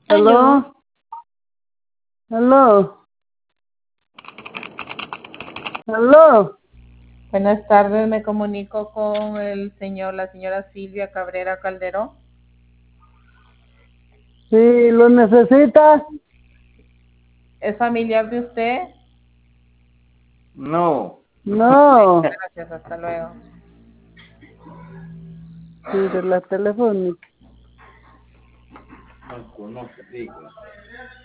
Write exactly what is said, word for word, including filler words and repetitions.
Aló, ¿Aló? aló, aló. buenas tardes, me comunico con el señor, la señora Silvia Cabrera Calderón. Si lo necesita, ¿Es familiar de usted? No, no. Gracias, hasta luego. Sí, de la telefónica. no conoce, diga.